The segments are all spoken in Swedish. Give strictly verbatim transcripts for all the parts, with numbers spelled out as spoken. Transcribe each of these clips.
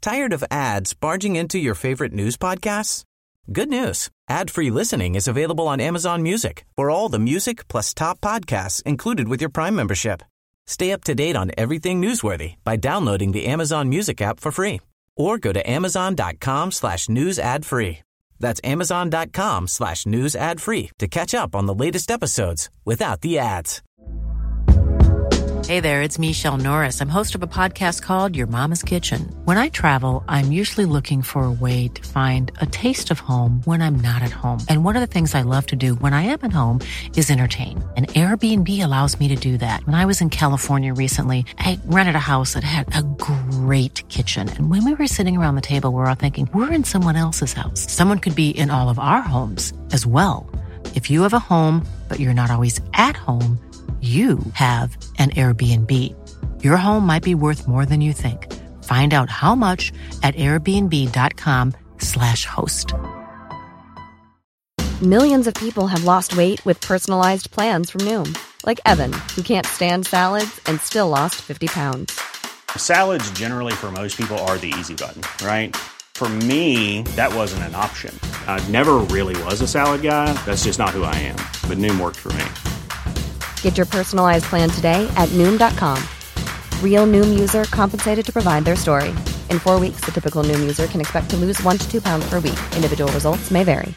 Tired of ads barging into your favorite news podcasts? Good news. Ad-free listening is available on Amazon Music for all the music plus top podcasts included with your Prime membership. Stay up to date on everything newsworthy by downloading the Amazon Music app for free or go to amazon.com slash news ad free. That's amazon.com slash news ad free to catch up on the latest episodes without the ads. Hey there, it's Michelle Norris. I'm host of a podcast called Your Mama's Kitchen. When I travel, I'm usually looking for a way to find a taste of home when I'm not at home. And one of the things I love to do when I am at home is entertain. And Airbnb allows me to do that. When I was in California recently, I rented a house that had a great kitchen. And when we were sitting around the table, we were all thinking, we're in someone else's house. Someone could be in all of our homes as well. If you have a home, but you're not always at home, you have an Airbnb. Your home might be worth more than you think. Find out how much at airbnb.com slash host. Millions of people have lost weight with personalized plans from Noom. Like Evan, who can't stand salads and still lost fifty pounds. Salads generally for most people are the easy button, right? For me, that wasn't an option. I never really was a salad guy. That's just not who I am. But Noom worked for me. Get your personalized plan today at noom dot com. Real Noom user compensated to provide their story. In four weeks, the typical Noom user can expect to lose one to two pounds per week. Individual results may vary.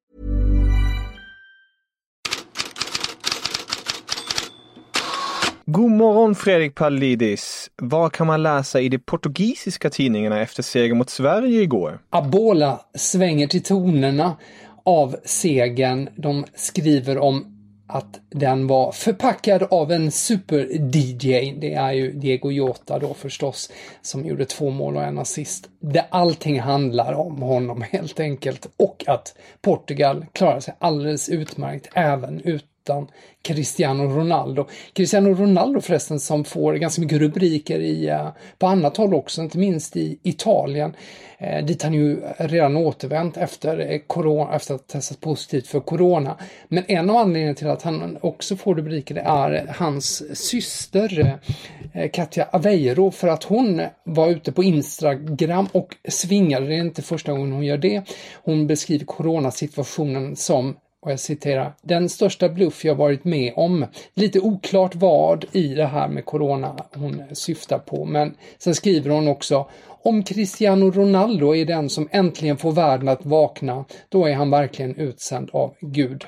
God morgon Fredrik Pallidis. Vad kan man läsa i de portugisiska tidningarna efter seger mot Sverige igår? Abola svänger till tonerna av segern. De skriver om att den var förpackad av en super-D J. Det är ju Diego Jota då förstås som gjorde två mål och en assist. Det allting handlar om honom helt enkelt. Och att Portugal klarar sig alldeles utmärkt även utan Cristiano Ronaldo. Cristiano Ronaldo förresten som får ganska mycket rubriker i, på annat håll också, inte minst i Italien. Eh, dit han ju redan återvänt efter, corona, efter att ha testat positivt för corona. Men en av anledningarna till att han också får rubriker är hans syster eh, Katja Aveiro, för att hon var ute på Instagram och svingade. Det är inte första gången hon gör det. Hon beskriver coronasituationen som, och jag citerar, den största bluff jag varit med om. Lite oklart vad i det här med corona hon syftar på. Men sen skriver hon också, om Cristiano Ronaldo är den som äntligen får världen att vakna, då är han verkligen utsänd av Gud.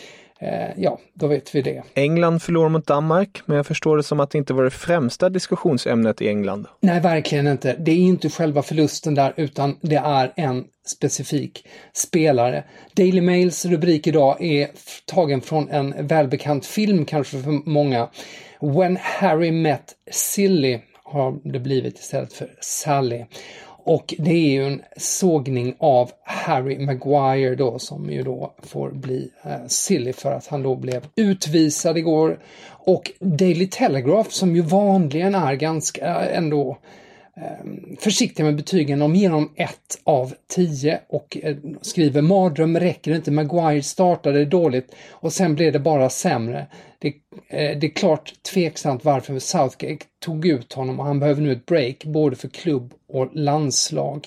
Eh, ja, då vet vi det. England förlorar mot Danmark, men jag förstår det som att det inte var det främsta diskussionsämnet i England. Nej, verkligen inte. Det är inte själva förlusten där, utan det är en specifik spelare. Daily Mails rubrik idag är tagen från en välbekant film, kanske för många. When Harry Met Sally har det blivit istället för Sally. Och det är ju en sågning av Harry Maguire då, som ju då får bli eh, silly för att han då blev utvisad igår. Och Daily Telegraph, som ju vanligen är ganska äh, ändå eh, försiktiga med betygen, de ger dem ett av tio och eh, skriver mardröm räcker inte, Maguire startade dåligt och sen blev det bara sämre. Det, eh, det är klart tveksamt varför Southgate tog ut honom och han behöver nu ett break både för klubb och landslag.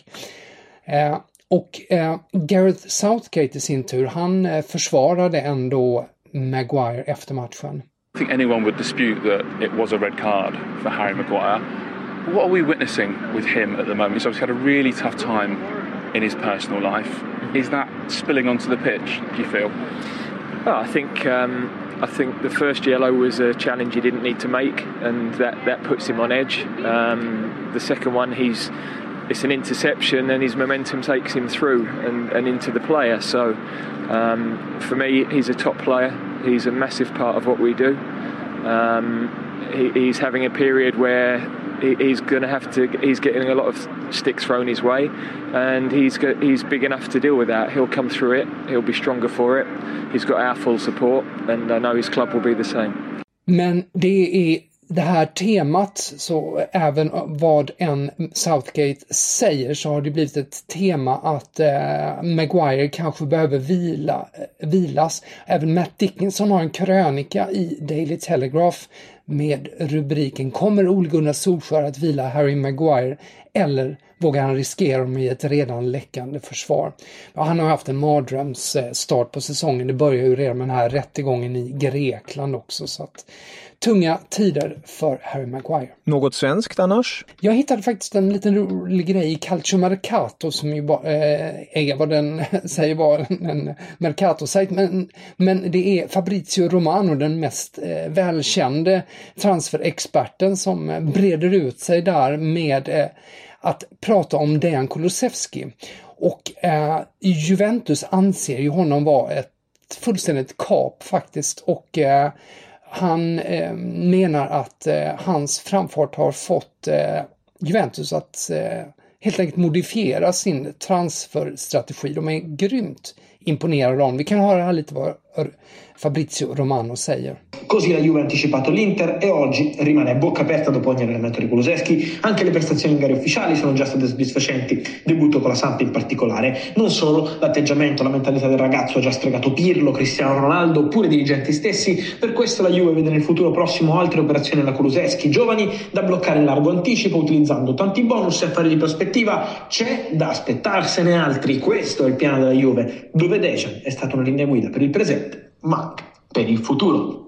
Eh, och eh, Gareth Southgate i sin tur, han eh, försvarade ändå Maguire efter matchen. I think anyone would dispute that it was a red card for Harry Maguire. What are we witnessing with him at the moment? He's obviously had a really tough time in his personal life. Is that spilling onto the pitch, do you feel? Well, I think um, I think the first yellow was a challenge he didn't need to make, and that, that puts him on edge. Um, the second one, he's it's an interception, and his momentum takes him through and, and into the player. So um, for me, he's a top player. He's a massive part of what we do. Um, he, he's having a period where he, he's going to have to. He's getting a lot of sticks thrown his way, and he's got, he's big enough to deal with that. He'll come through it. He'll be stronger for it. He's got our full support, and I know his club will be the same. Men det är det här temat, så även vad en Southgate säger så har det blivit ett tema att eh, Maguire kanske behöver vila, vilas. Även Matt Dickinson har en krönika i Daily Telegraph med rubriken: Kommer Ole Gunnar Solskjær att vila Harry Maguire eller vågar han riskera dem i ett redan läckande försvar. Ja, han har haft en mardrömsstart på säsongen. Det börjar ju redan med den här rättegången i Grekland också. Så att, tunga tider för Harry Maguire. Något svenskt annars? Jag hittade faktiskt en liten rolig grej i Calcio Mercato som ju bara, eh, är vad den säger var en Mercato-sajt. Men, men det är Fabrizio Romano, den mest eh, välkände transferexperten, som breder ut sig där med eh, att prata om Dejan Kulusevski. Och eh, Juventus anser ju honom vara ett fullständigt kap faktiskt, och eh, han eh, menar att eh, hans framfart har fått eh, Juventus att eh, helt enkelt modifiera sin transferstrategi. De è grymt imponerade av. Vi kan höra här lite vad Fabrizio Romano säger. Così la Juve ha anticipato l'Inter e oggi rimane a bocca aperta dopo ogni allenamento di Kulusevski. Anche le prestazioni in gare ufficiali sono già state soddisfacenti, debutto con la Samp in particolare. Non solo, l'atteggiamento, la mentalità del ragazzo ha già stregato Pirlo, Cristiano Ronaldo oppure i dirigenti stessi. Per questo la Juve vede nel futuro prossimo altre operazioni alla Kulusevski, giovani da bloccare in largo anticipo utilizzando tanti bonus e affari di prospettiva. C'è da aspettarsene altri, questo è il piano della Juve, dove Dejan è stata una linea guida per il presente, ma anche per il futuro.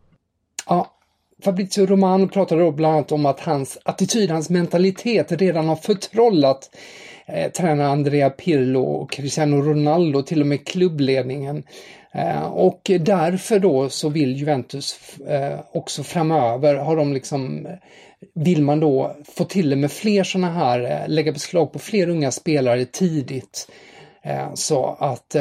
Ja, Fabrizio Romano pratade då bland annat om att hans attityd, hans mentalitet redan har förtrollat eh, tränare Andrea Pirlo och Cristiano Ronaldo, till och med klubbledningen. Eh, och därför då så vill Juventus eh, också framöver, har de liksom, vill man då få till det med fler sådana här, eh, lägga beslag på fler unga spelare tidigt. Så att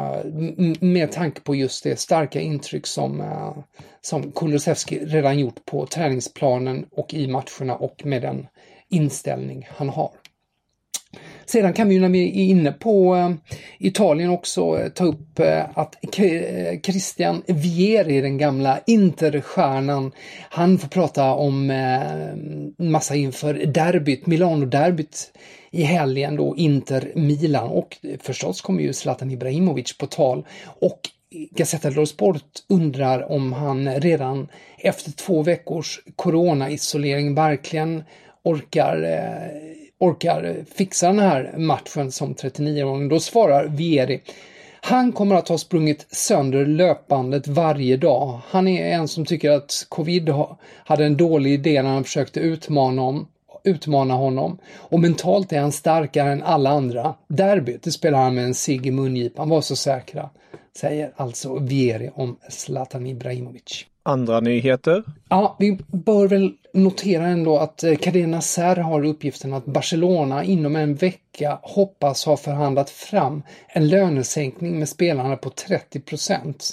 med tanke på just det starka intryck som, som Kulusevski redan gjort på träningsplanen och i matcherna och med den inställning han har. Sedan kan vi ju när vi är inne på Italien också ta upp att Christian Vieri, den gamla Interstjärnan, han får prata om massa inför derbyt, Milano-derbyt i helgen då, Inter-Milan, och förstås kommer ju Zlatan Ibrahimovic på tal, och Gazzetta dello Sport undrar om han redan efter två veckors corona-isolering verkligen orkar eh, orkar fixa den här matchen som trettionio-åring. Då svarar Vieri: han kommer att ha sprungit sönder löpbandet varje dag. Han är en som tycker att covid hade en dålig idé när han försökte utmana honom, utmana honom. Och mentalt är han starkare än alla andra. Derbyt, det spelar han med en cigg i mungipan. Var så säkra, säger alltså Vieri om Zlatan Ibrahimovic. Andra nyheter? Ja, vi bör väl notera ändå att Cadena Ser har uppgiften att Barcelona inom en vecka hoppas ha förhandlat fram en lönesänkning med spelarna på trettio procent.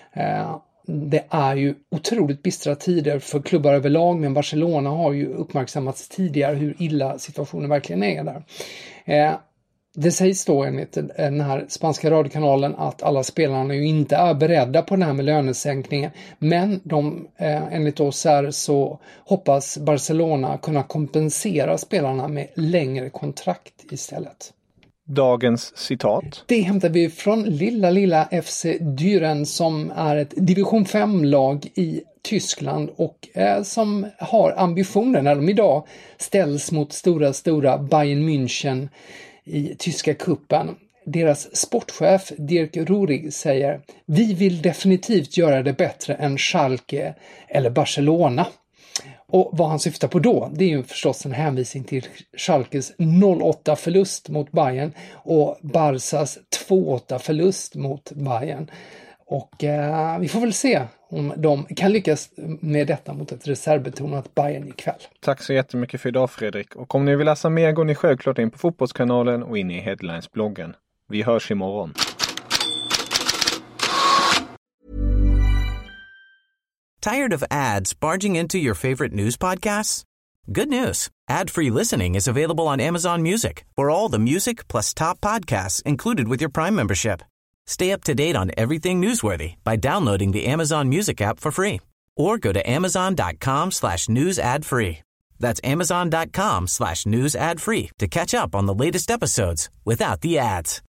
Det är ju otroligt bistra tider för klubbar överlag, men Barcelona har ju uppmärksammats tidigare hur illa situationen verkligen är där. Det sägs då enligt den här spanska radiokanalen att alla spelarna ju inte är beredda på den här med lönesänkningen, men de, eh, enligt oss här så hoppas Barcelona kunna kompensera spelarna med längre kontrakt istället. Dagens citat. Det hämtar vi från lilla lilla F C Düren som är ett division fem-lag i Tyskland och eh, som har ambitionen när de idag ställs mot stora stora Bayern München i tyska kuppen. Deras sportchef Dirk Rurig säger: vi vill definitivt göra det bättre än Schalke eller Barcelona. Och vad han syftar på då, det är ju förstås en hänvisning till Schalkes noll åtta förlust mot Bayern och Barças två åtta förlust mot Bayern. Och eh, vi får väl se om de kan lyckas med detta mot ett reservbetonat Bayern ikväll. Tack så jättemycket för idag, Fredrik. Och om ni vill läsa mer går ni självklart in på Fotbollskanalen och in i Headlines-bloggen. Vi hörs imorgon. Tired of ads barging into your favorite news podcasts? Good news. Ad-free listening is available on Amazon Music for all the music plus top podcasts included with your Prime membership. Stay up to date on everything newsworthy by downloading the Amazon Music app for free or go to amazon.com slash news ad free. That's amazon.com slash news ad free to catch up on the latest episodes without the ads.